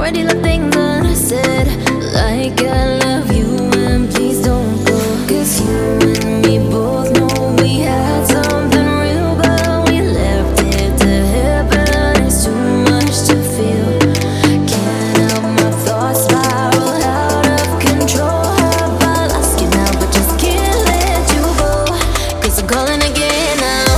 already left things unsaid, like I love you and please don't go. 'Cause you and me both know we had something real, but we left it to happen. It's too much to feel. Can't help my thoughts spiral out of control. Have I lost you now, but just can't let you go. 'Cause I'm calling again now.